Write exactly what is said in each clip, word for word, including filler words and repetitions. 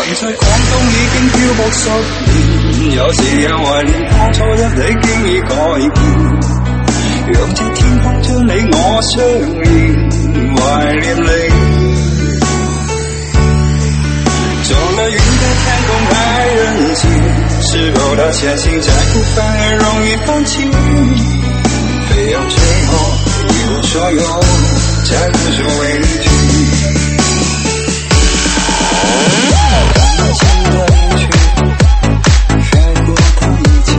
在廣東已經漂泊十年，有時也懷念當初一起經已改變，讓這天空將你我相連，懷念你。走了雲的天空還人情，是否他前行在乎反而容易放棄，非要最後一無所有才無所畏懼。看得見的人群飛過他一起，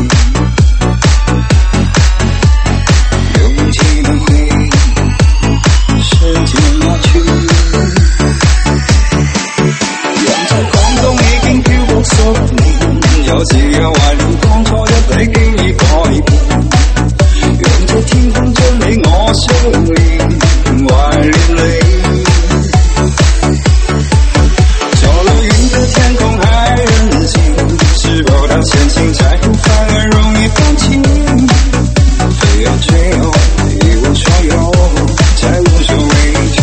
擁擠的回憶時間抹去，人在廣東已經漂泊十年，有時也懷念當初一起經已改變，讓這天空將你我相連，懷念你。天空還人情，是否他前行在乎反而容易放棄，非要最後一無所有才無所畏懼。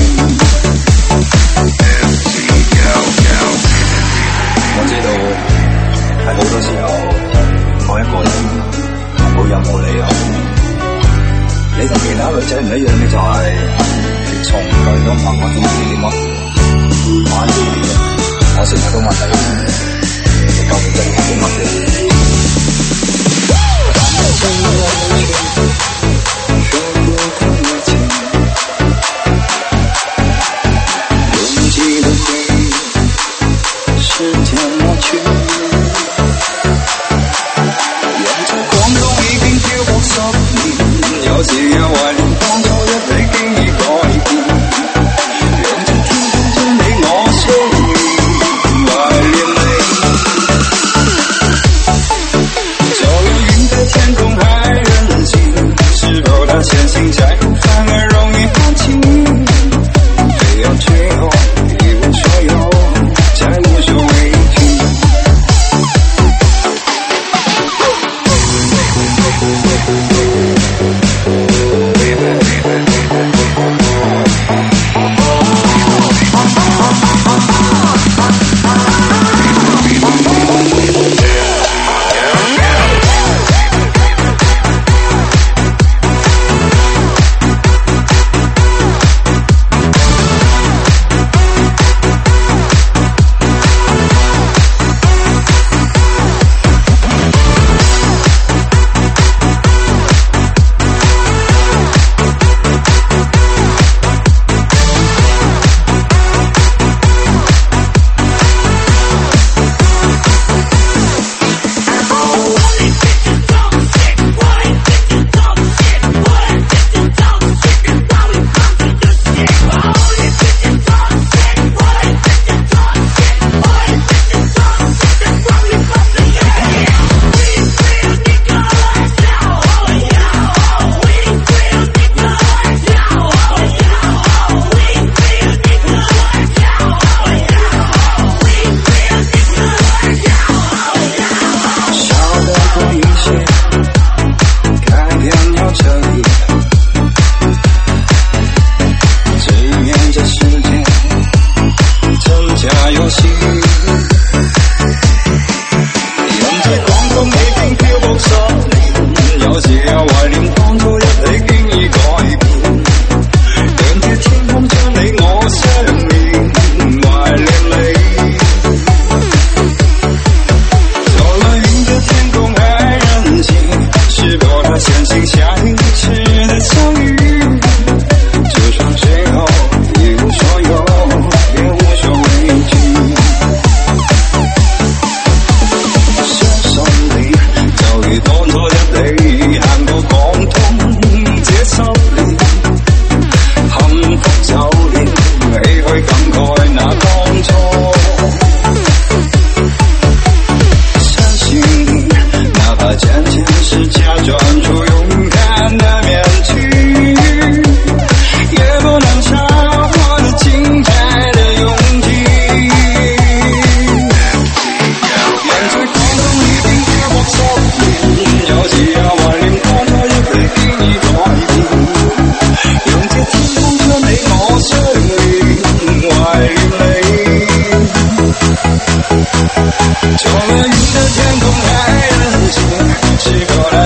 我知道喺好多時候我一個人冇任何理由，你同其他女仔唔一樣嘅就係你從來都唔問我中意啲乜，反而我成日都問你，你究竟真係啲乜嘢？擁擠的回憶，時間抹去。人在廣東已經漂泊十年，有時也懷念當初一起經已改變，讓這天空將你我相連。天空還人情，是否他前行在乎反而容易放棄，非要最後一無所有才無所畏懼。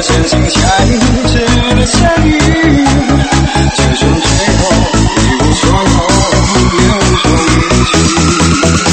真心下意识的相遇，就算最后一无所有，留守一起。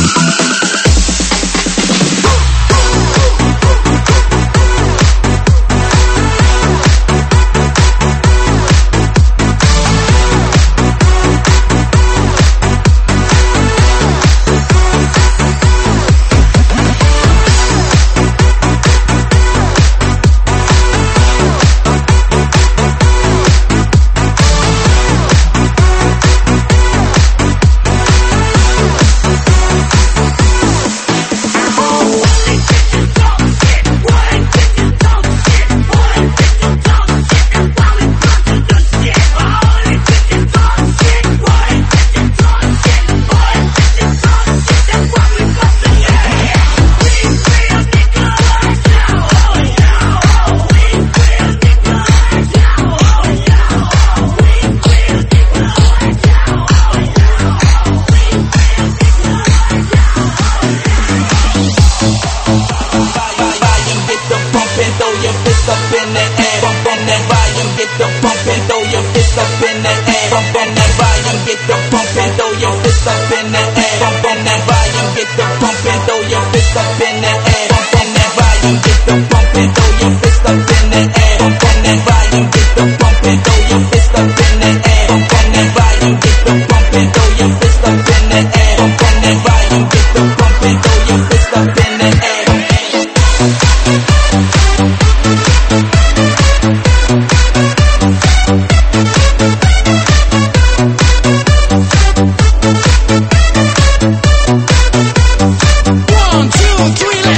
One, two, three,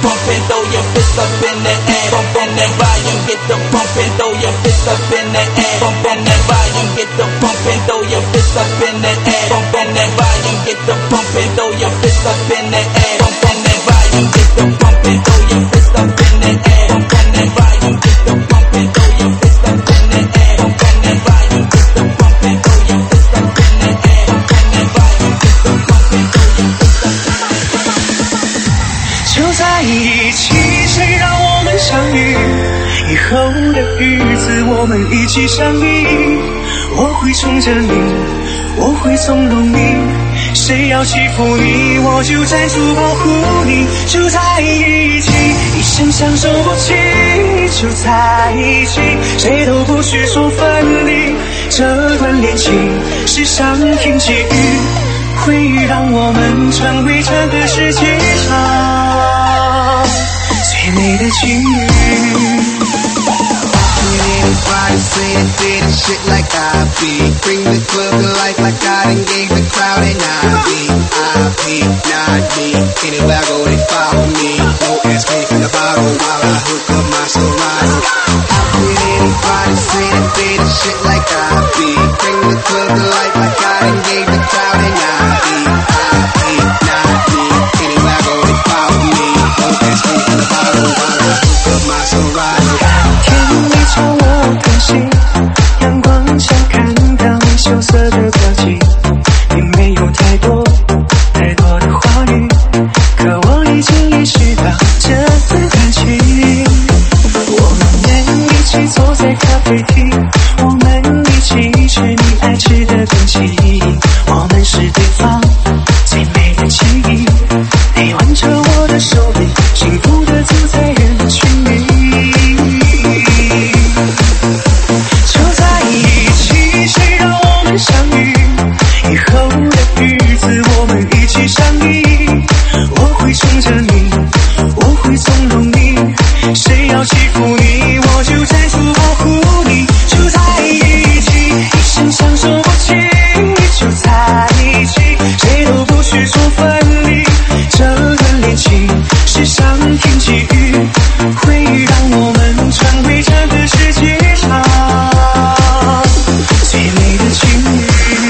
pumping, throw your fist up in the air. Bump on that volume, get the pumping, throw your fist up in the air. Bump on that volume, get the pumping, throw your fist up in the air. Bump on that volume, get the pumping, throw your fist up in the air. Bump on that volume, get the pumping, throw your fist up in the air. Bump on that volume, get the pumping, throw your fist up in the air. Bump on that volume, get the pumping, throw your fist up in the air. Bump on that volume, get the pumping, throw your fist up in the air. 就在一起，谁让我们相遇？以后的日子我们一起相依。我会宠着你，我会纵容你，谁要欺负你，我就站出保护你。就在一起，一生相守不弃，就在一起，谁都不许说分离。这段恋情是上天给予，会让我们成为这个世界上最美的情侣。 Everybody saying did shit like I be. Bring the club to life like I done gave the crowd an I V. I P, not me. Anywhere I go they follow me. No ask me from the bottle while I hook up my Serato. I put anybody saying did shit like I be. Bring the club to life like I done gave the crowd an I V. I P, not me. Anywhere I go they follow me. No ask me from the bottle while I hook up my Serato. 朝我看心，阳光下看到你羞涩的表情，并没有太多太多的话语，可我已经意识到这份感情。我们一起坐在咖啡厅，我们一起吃你爱吃的东西，我们是对方最美的记忆。你挽着我的手臂，幸福的走在人群里。相遇以后的日子，我们一起相依。我会宠着你，我会纵容你，谁要欺负你，我就站出保护你。就在一起，一生相守不弃，就在一起，谁都不许说分离。这段恋情是上天给予，会让我们成为这个世界上最美的情侣。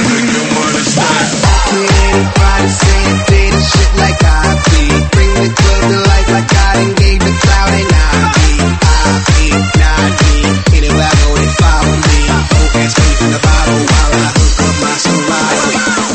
Everybody saying did shit like I be. Bring the club to life like I done gave the crowd an I V. I P, not me. Anywhere I go they follow me. No ask me from the bottle while I hook up my Serato.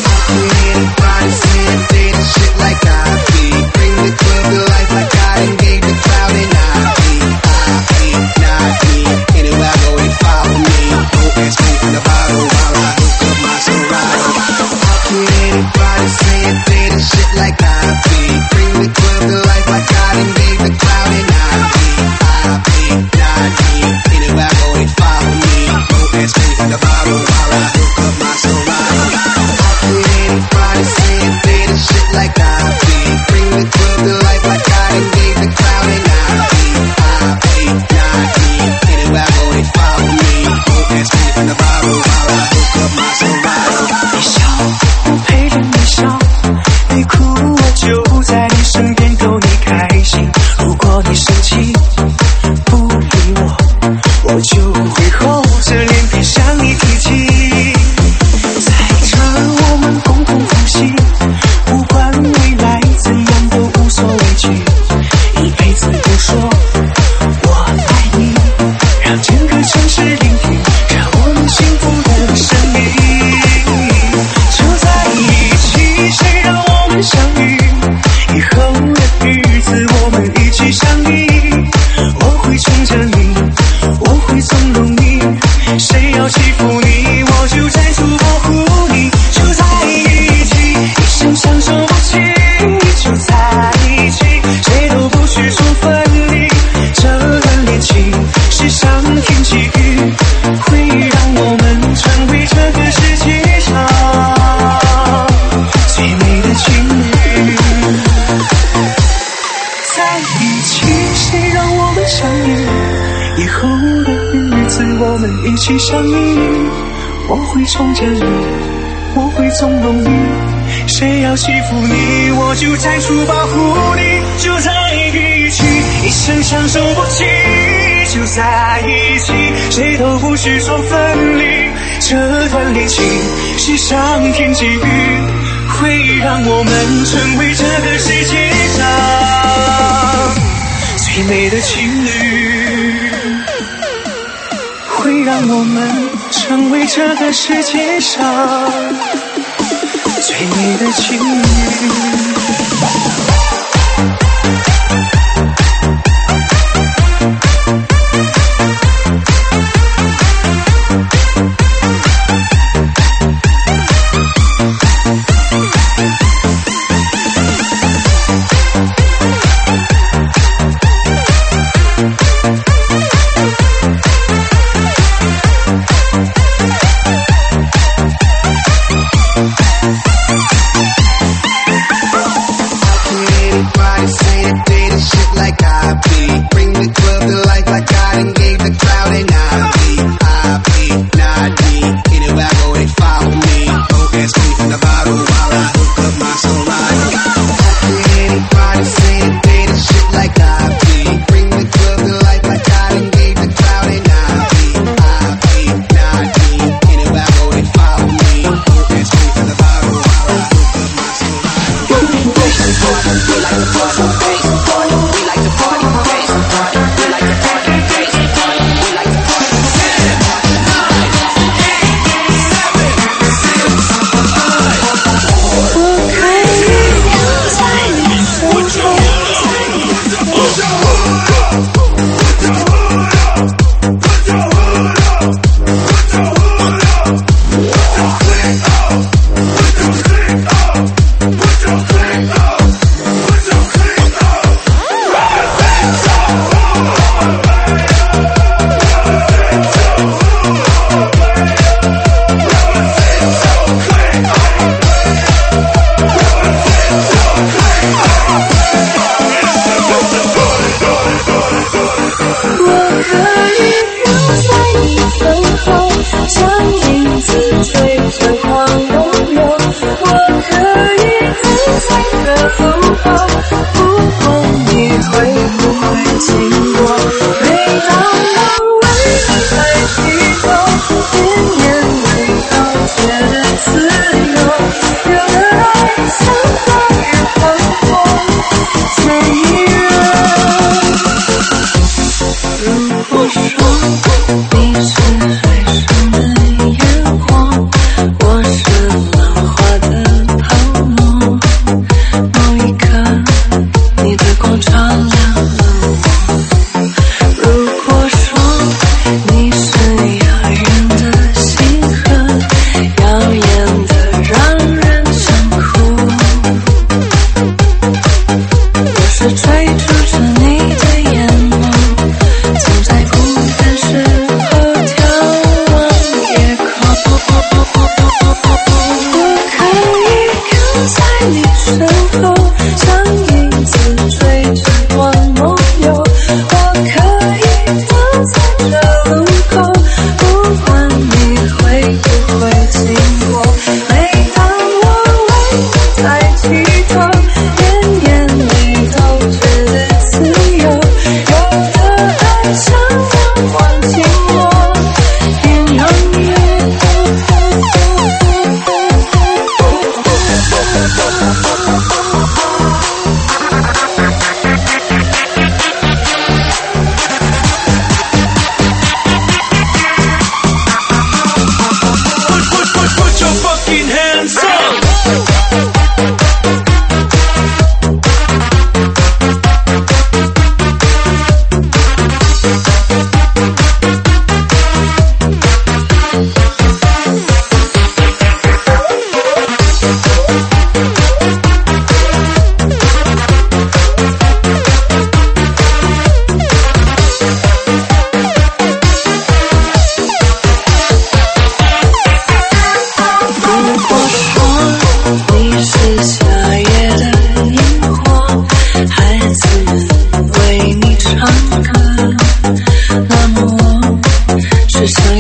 Everybody saying did shit like I be. Bring the club to life like I done gave the crowd an I V. I P, not me. Anywhere I go they follow me. No ask me from the bottle while I hook up my Serato. Everybody saying did shit like I be. Bring the club to life like I done gave the crowd an I V. I P, not me. Anywhere I go they follow me. No ask me from the bottle while I hook up my Serato. Everybody saying did shit like I be. Bring the club to life like I done gave the crowd an I V. I P, not me. Anywhere I go they follow me. No ask me from the bottle while I hook up my Serato. 你笑，我陪着你笑，你哭我就在你身边逗你开心。如果你生气不理我，我就会厚着脸皮向你提起。在这我们共同呼吸，不管未来怎样都无所畏惧，一辈子都说我爱你，让整个城市聆听着我们幸福的声音。就在一起，谁让我们相遇？以后的日子，我们一起相依。我会宠着你，我会纵容你，谁要欺负你，我就站出保护你。就在一起，一生相守不弃，就在一起，谁都不许说分离。这段恋情是上天给予，会让我们成为这个世界上最美的情侣。在一起，谁让我们相遇？以后的日子，我们一起相依。我会宠着你，我会纵容你， 谁要欺负你，我就站出保护你，就在一起，一生相守不弃，就在一起，谁都不许说分离。这段恋情是上天给予，会让我们成为这个世界上最美的情侣，会让我们成为这个世界上最美的情侣。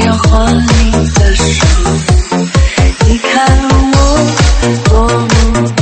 你看我多么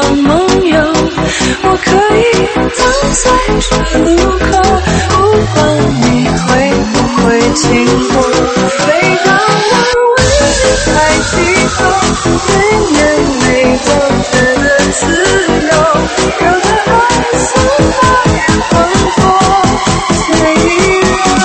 场梦游，我可以等在这路口，不管你会不会经过，飞到那万里海尽头，每年每冬觉得自由，有个爱送到远方过随意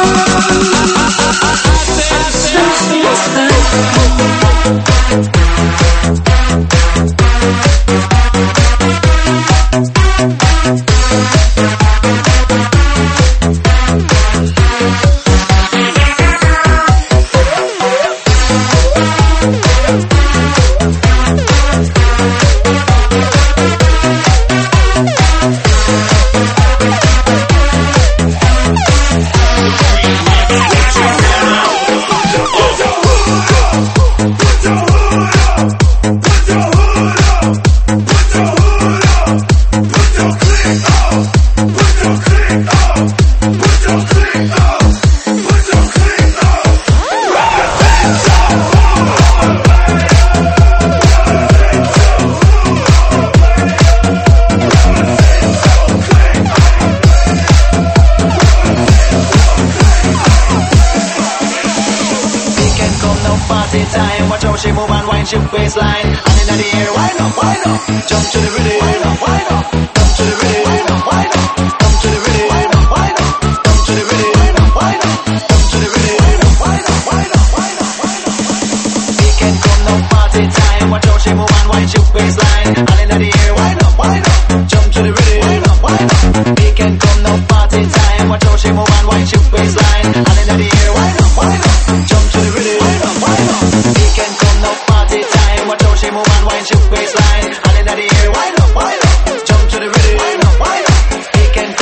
baseline, and in the air, why not, why not? Jump to the rhythm, why not, why not? Come to the rhythm, why not, why not? Come to the rhythm, why not, why not? Come to the rhythm, why not, why not? Come to the rhythm, why not, why not, why not, why not, why not? Weekend come no party time, watch out she move and wind your baseline, and in the air, why not, why not? Jump to the rhythm, why not, why not? Weekend come no party time, watch out she move and wind your baseline, and in the air, why not, why not? Jump to the rhythm, why not, why not? Weekend come no party time, watch out she move and wind your baseline, and in the air, why not, why not? Jump to the rhythm, why not, why not? Weekend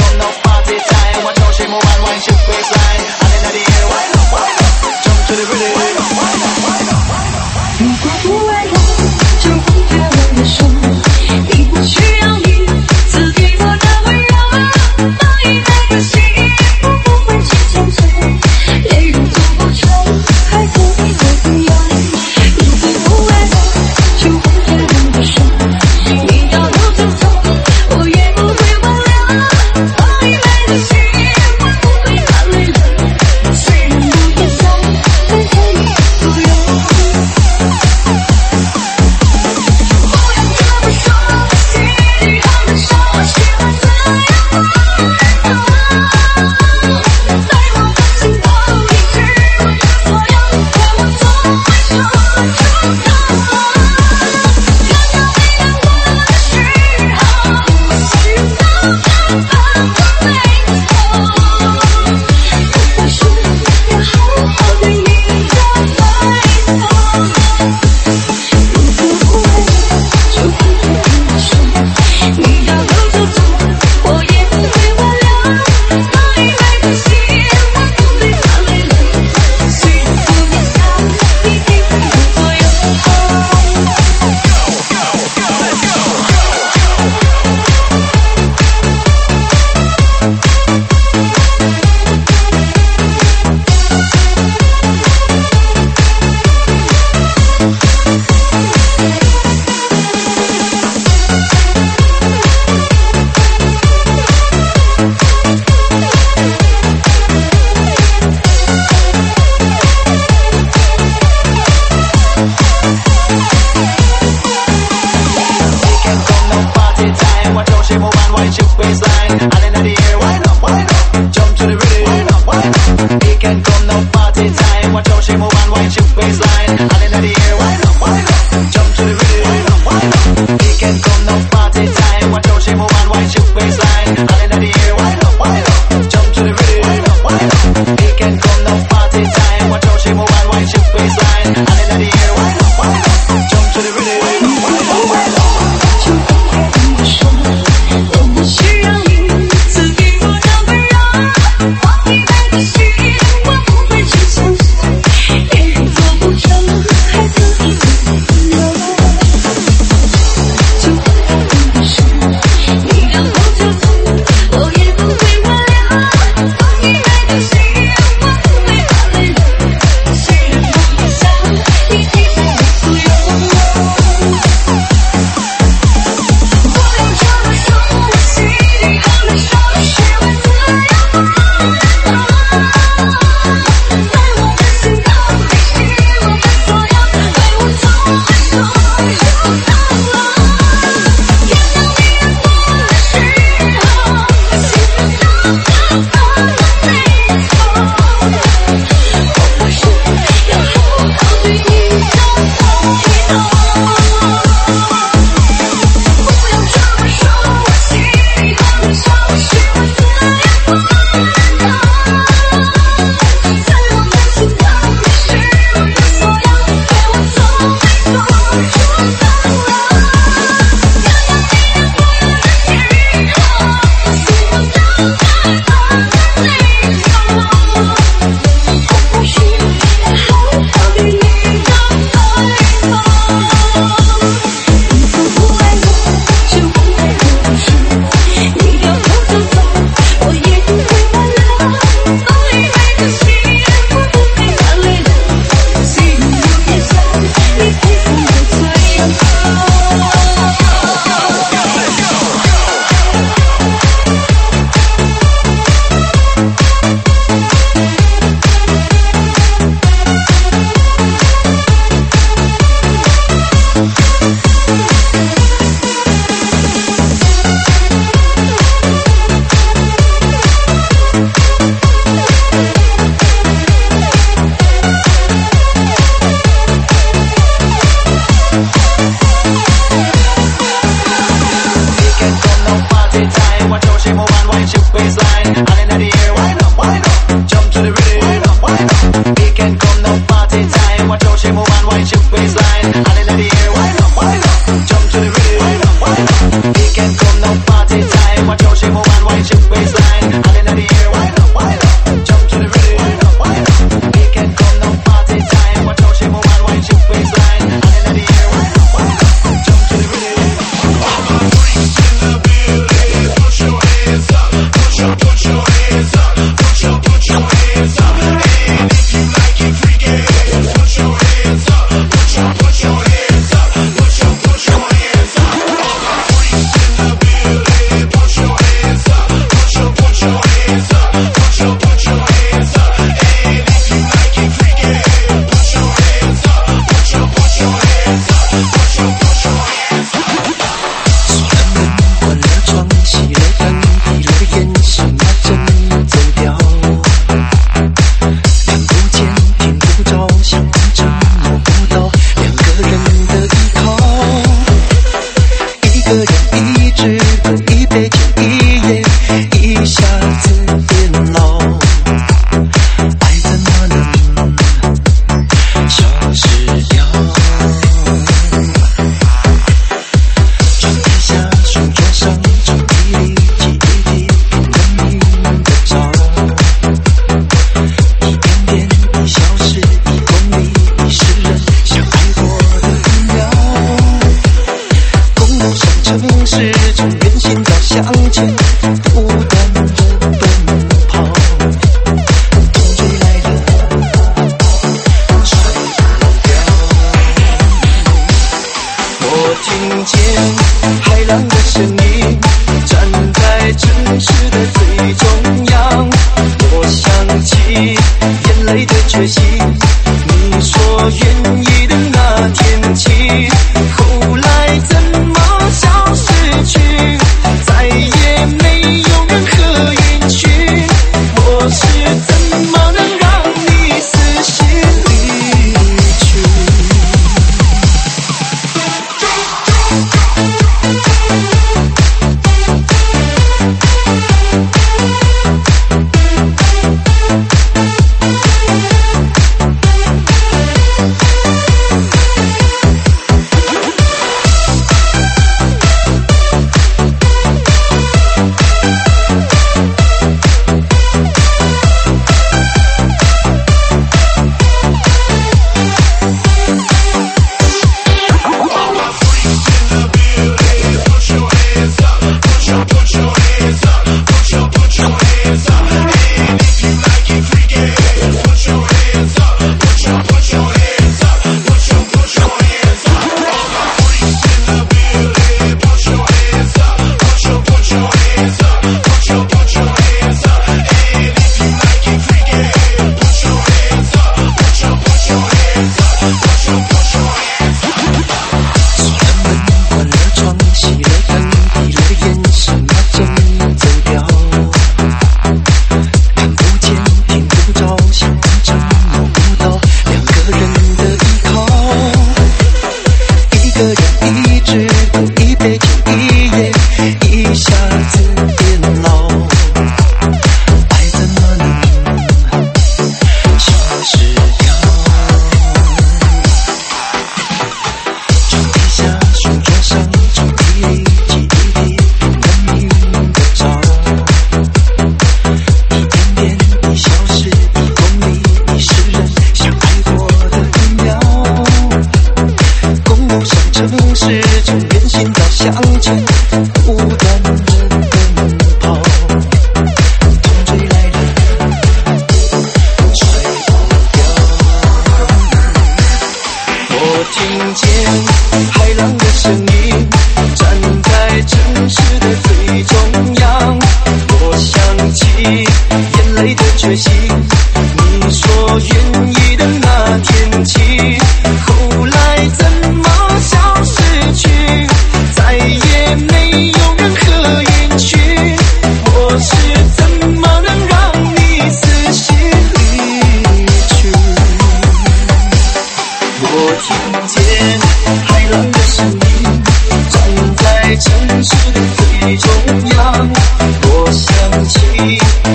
的决心。你说愿意的那天起，后来怎么消失去，再也没有任何音讯。我是怎么能让你死心离去？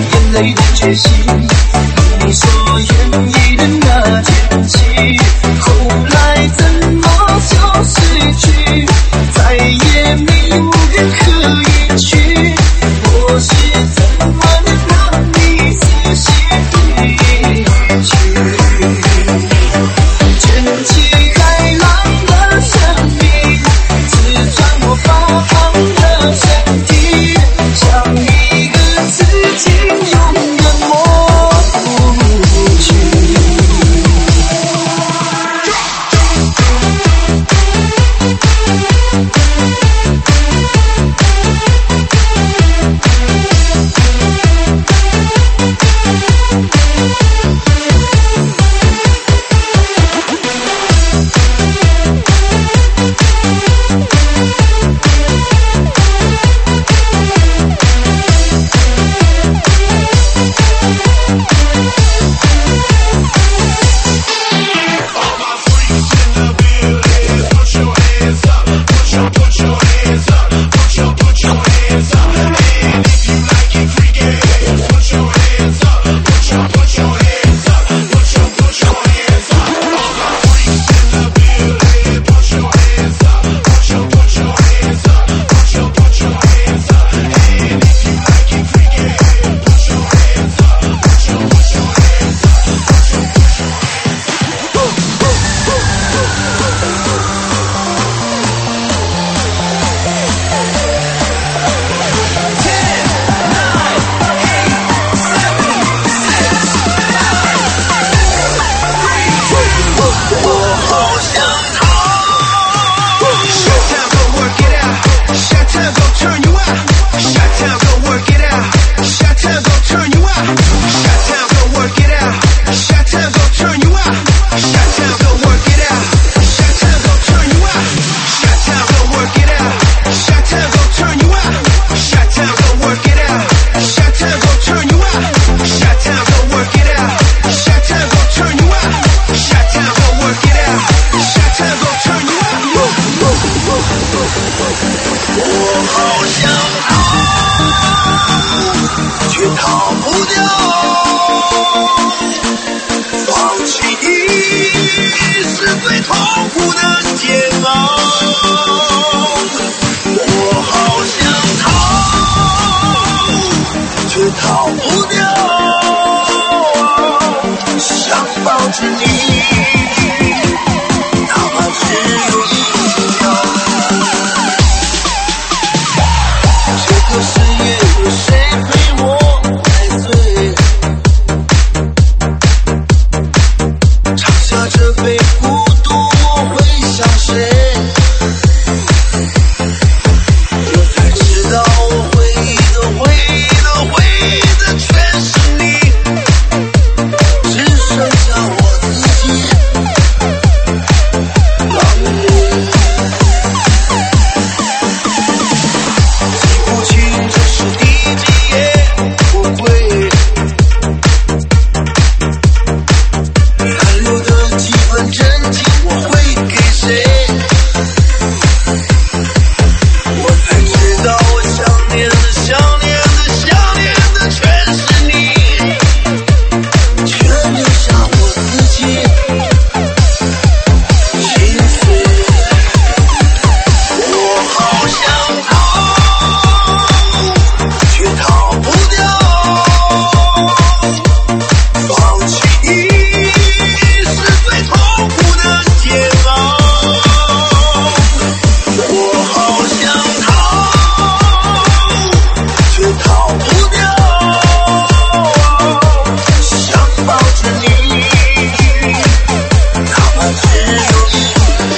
你说愿意的那天起。 这杯孤独，我会想谁？我才知道我回忆的回忆的回忆的全是你，只剩下我自己。让我记不清这是第几页，我会残留的几分真情，我会给谁？我才知道我想念的想念的想念的全是你，却留下我自己心碎。我好想逃，却逃不掉，放弃你是最痛苦的煎熬。我好想逃，却逃不掉，想抱着你，哪怕只有一秒。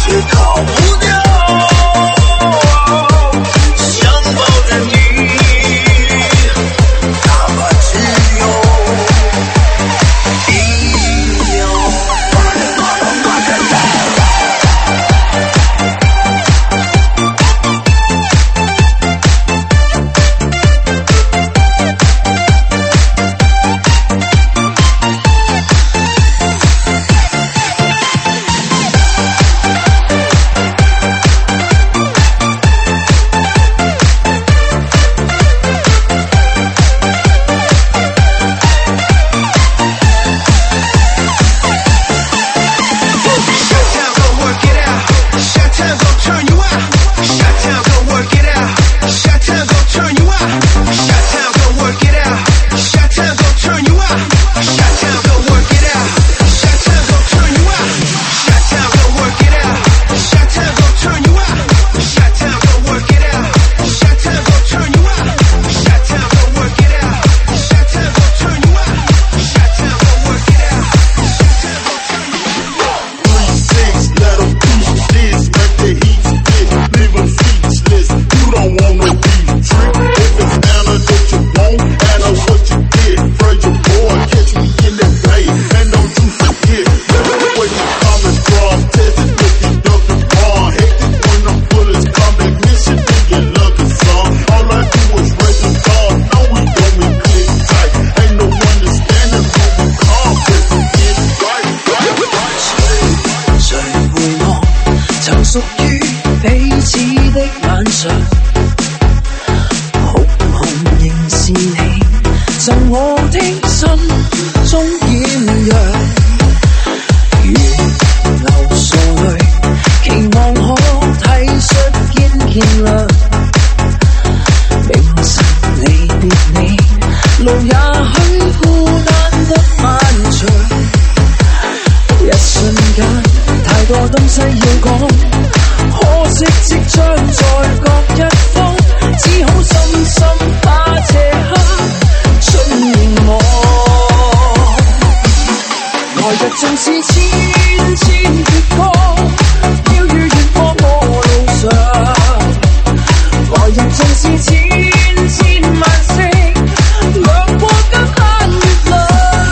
逃不掉，想抱着你。 路也許孤單得漫長，一瞬間太多東西要講，可惜即將在各一方，只好深深把這刻盡凝望。來日縱是千千闕歌，飄於遠方我路上，來日縱是千千萬星，亮過今晚月亮，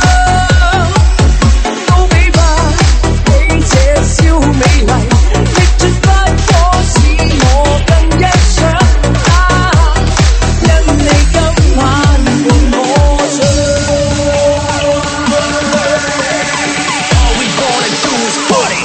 都比不起這宵美麗，亦絕不可使我更欣賞。啊，因你今晚伴我唱。All we gonna do is party.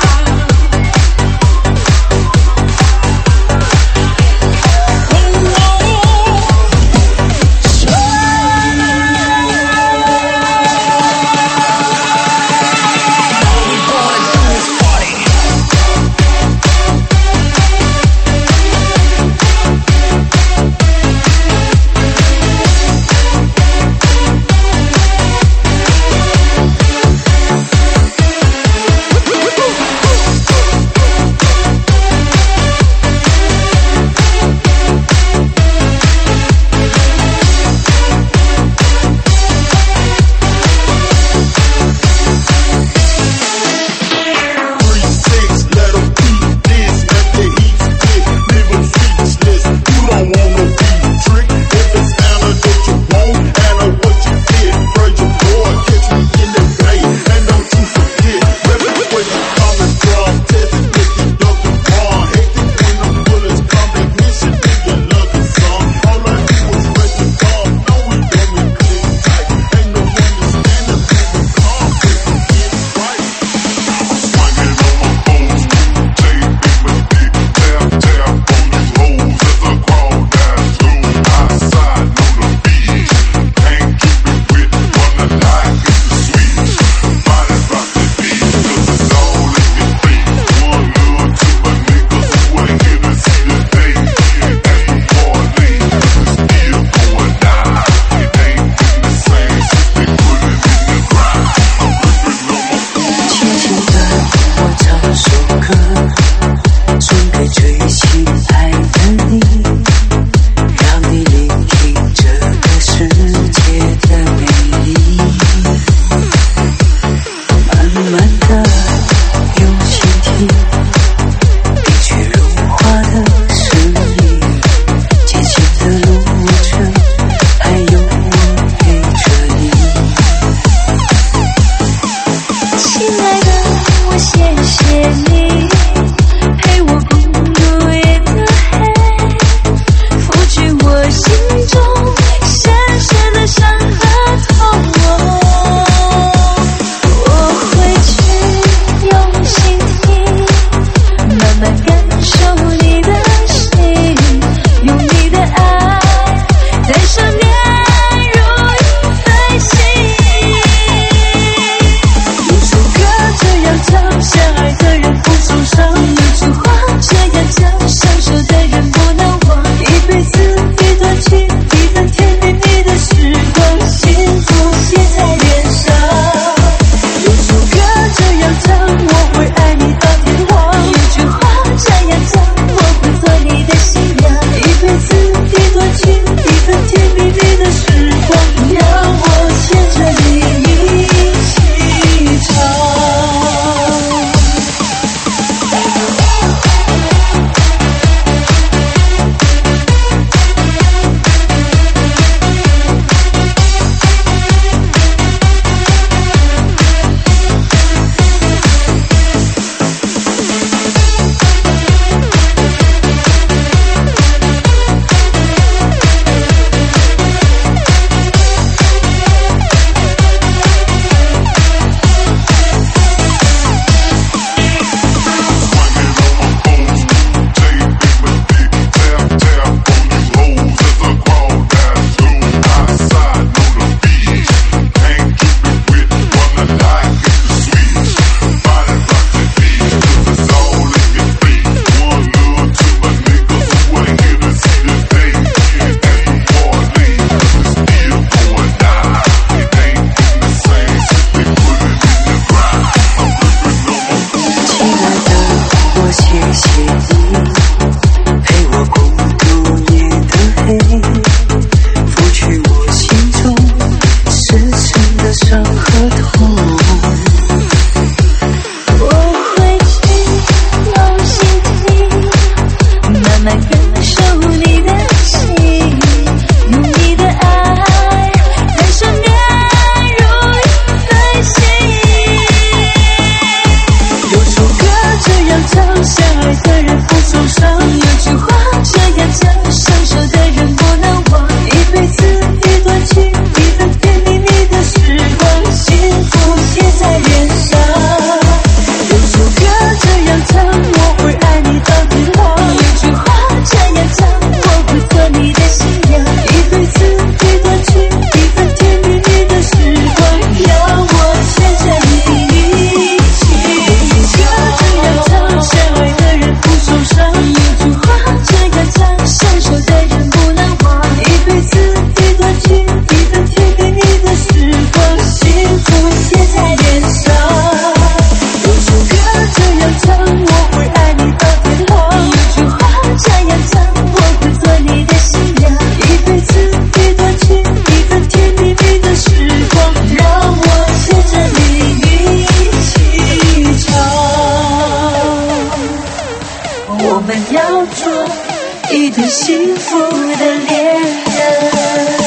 Oh 不能忘，一辈子一段情，一份贴给你的时光，幸福写在脸上。有首歌这样唱，我会爱你到天荒。有句话这样讲，我会做你的新娘。一辈子一段情，一份甜蜜蜜的时光，让我牵着你一起唱。我们要做一对幸福的恋人。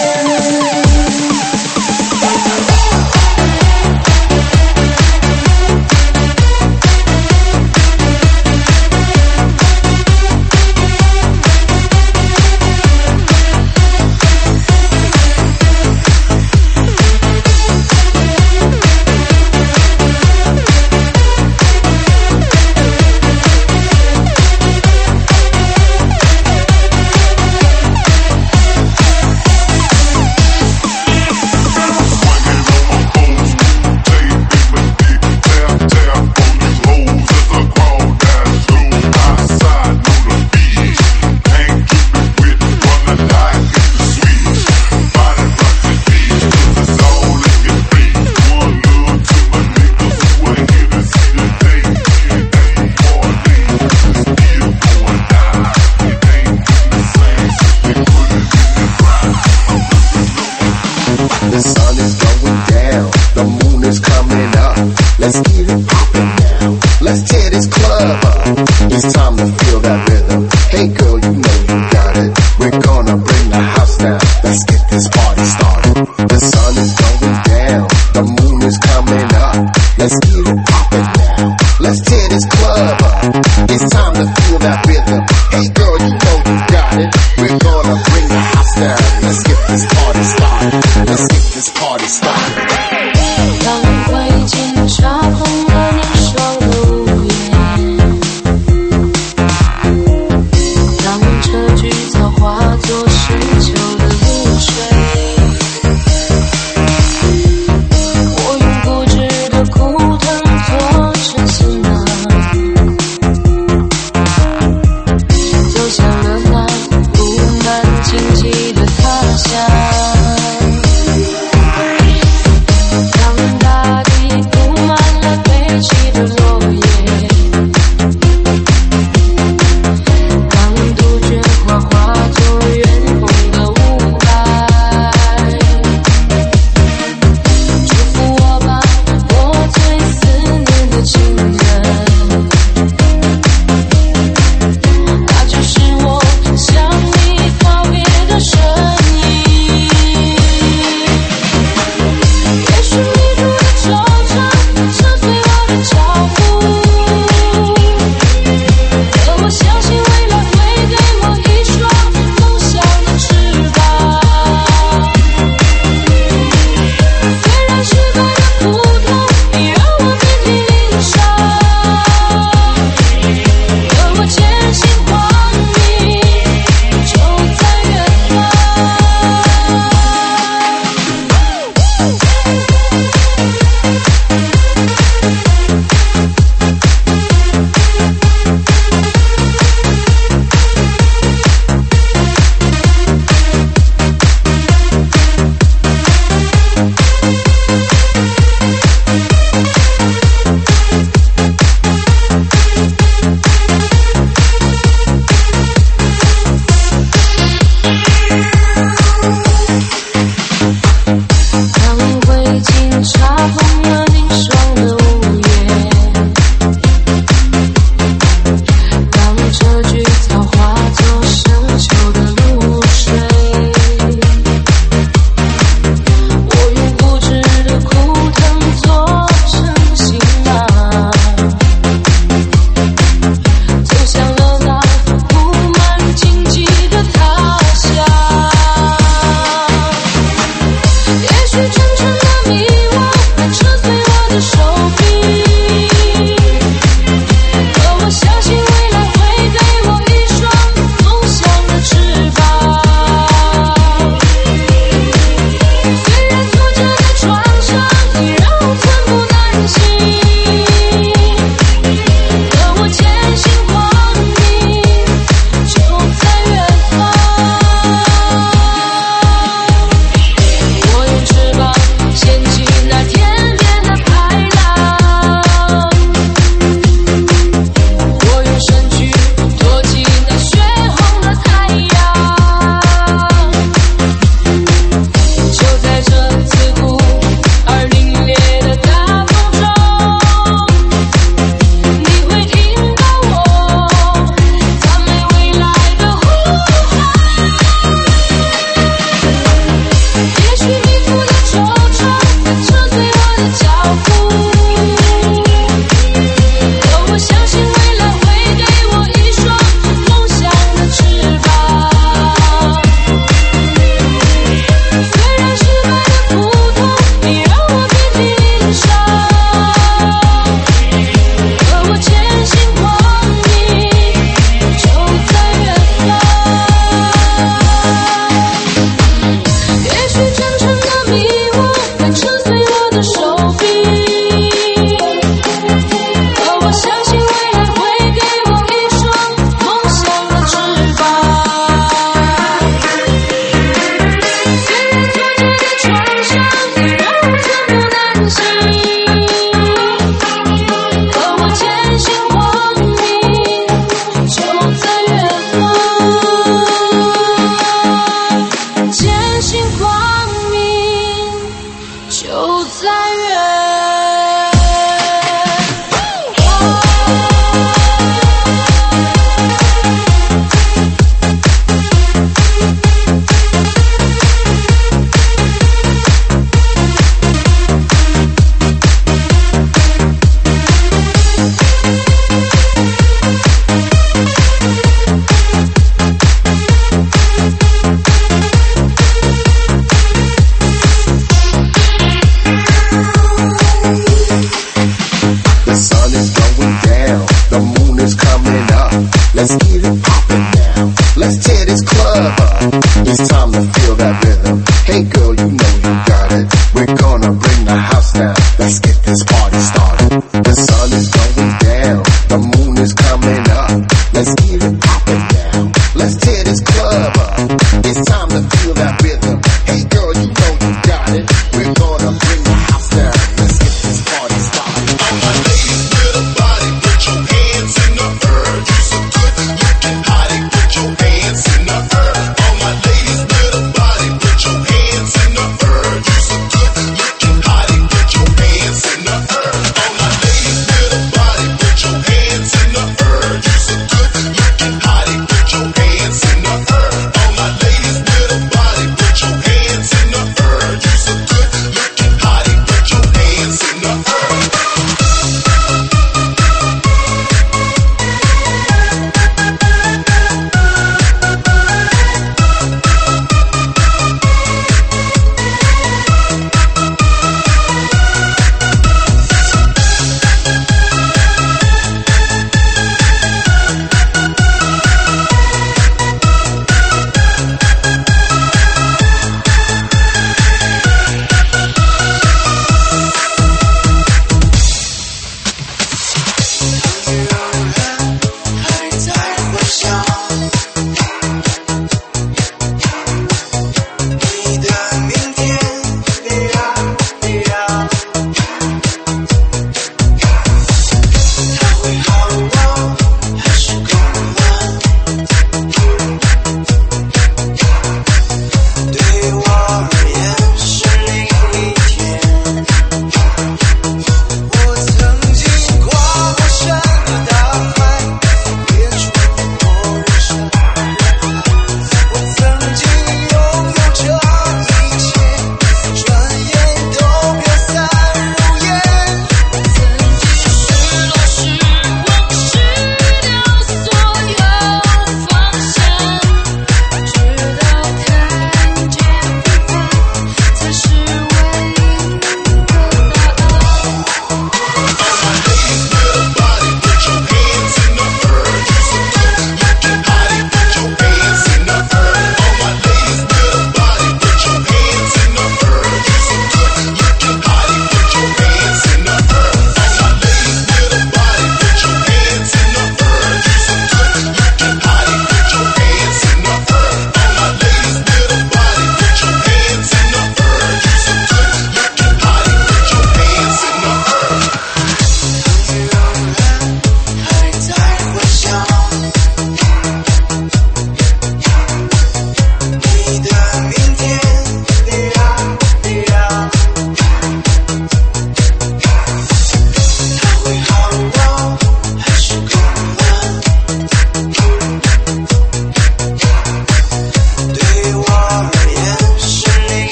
club up. It's time to feel that rhythm. Hey girl, you know you got it. We're gonna bring the house down. Let's get this party started. The sun is going down. The moon is coming up. Let's get it poppin' now. Let's tear this club up. It's time to feel that rhythm. Hey girl, you know you got it. We're gonna bring the house down. Let's get this party started. All my ladies with a body, put your hands in the air. You so good looking hottie, put your hands in the air. All my ladies with a body, put your hands in the air. You so good looking hottie, put your hands in the air.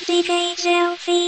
C K Selfie.